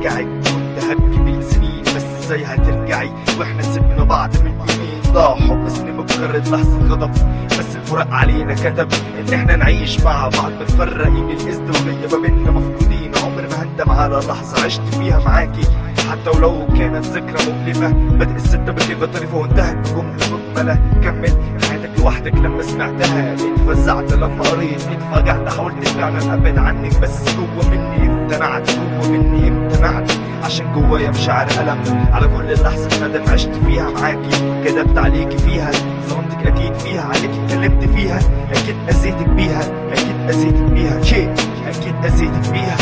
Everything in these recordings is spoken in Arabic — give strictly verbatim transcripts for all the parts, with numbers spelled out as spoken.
رجعت، كنت هبكي بالسنين بس ازاي هترجعي واحنا سيبنا بعض من يومين. ضاع حب سنين مجرد لحظة غضب، بس الفراق علينا كتب ان احنا نعيش مع بعض متفرقين. الازدواجية ما بينا مفقودين، عمري ما هندم على لحظة عشت فيها معاكي حتى ولو كانت ذكرى مؤلمة. بدء الستة بكلمة طريفة وانتهت بجملة مجملة. كمل حياتك لوحدك لما سمعتها، اتفزعت لما قريت، اتفاجأت حاولت فعلا ابعد عنك بس جوه مني امتنعت، جوه مني امتنعت عشان جوايا مشاعر ألم على كل لحظة ندم عشت فيها معاكي. كدبت عليكي فيها، ظلمتك أكيد فيها، عليكي اتكلمت فيها، أكيد أذيتك بيها، أكيد أذيتك بيها شيء، أكيد أذيتك بيها.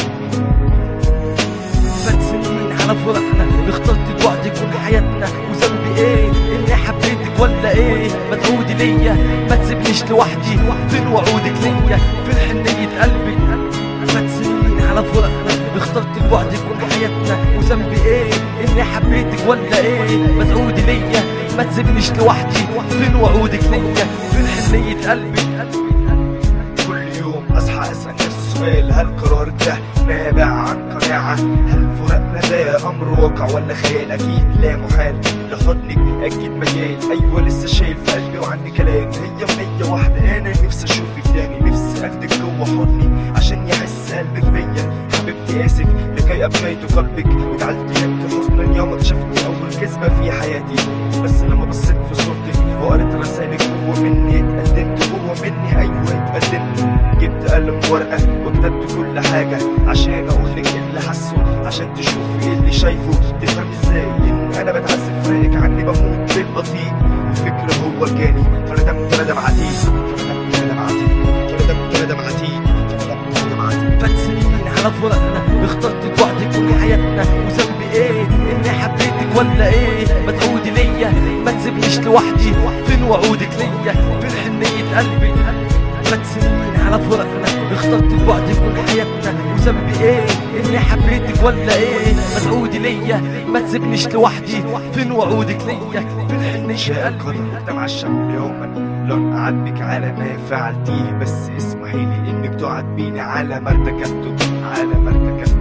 فات سنين على فرقنا، اخترت البعد يكون حياتنا، وذنبي ايه اني حبيتك ولا ايه؟ ما تعودي ليا، ما تسيبنيش لوحدي، فين وعودك ليا؟ فين حنية قلبي؟ فات سنين على فرقنا، اخترت البعد يكون حياتنا، وذنبي ايه اني حبيتك ولا ايه؟ ما تعودي ليا، ما تسيبنيش لوحدي، فين وعودك ليا؟ فين حنية قلبي؟ كل يوم اصحى اسال نفسي السؤال، هل قرار ده نابع عن قناعة؟ هل فراقنا ده امر واقع ولا خيال؟ اكيد لا محال لحضنك اكيد مجال. ايوه لسه شايل في قلبي وعندي كلام، هي منية واحدة انا نفسي اشوفك تاني، نفسي اخدك جوه حضني عشان يحس قلبك بيا. حبيبتي اسف لكي ابقيت قلبك، وجعلت يبكي حزنا يوم اكتشفت اول كذبة في حياتي. بس لما بصيت في صورتك وقريت رسائلك جوه مني اتقدمت، جوه مني ايوه اتقدمت. جبت قلم ورقة وكتبت كل حاجة عشان اقولك اللي حاسه، عشان تشوفي اللي شايفه، تفهم ازاي ان انا بتعذب فراقك عني، بموت بالبطيء. الفكر هو جاني فندمت ندم عتيد، فندمت ندم عتيد، فندمت ندم عتيد، فندمت ندم عتيد. فات سنين على فرقنا، اخترت البعد يكون حياتنا، وذنبي ايه اني حبيتك ولا ايه؟ ما تعودي ليا، ما تسيبنيش لوحدي، فين وعودك ليا؟ فين حنية قلبي؟ فات سنين على فرقنا، اخترت البعد يكون حياتنا، وذنبي ايه اني حبيتك ولا ايه؟ ما تعودي ليا، ما تسيبنيش لوحدي، فين وعودك ليا؟ فين حنية قلبي؟ دمع الشمس يوما لن أعاتبك على ما فعلتيه، بس اسمحي لي انك تعاتبيني على ما ارتكبته، على ما ارتكبته.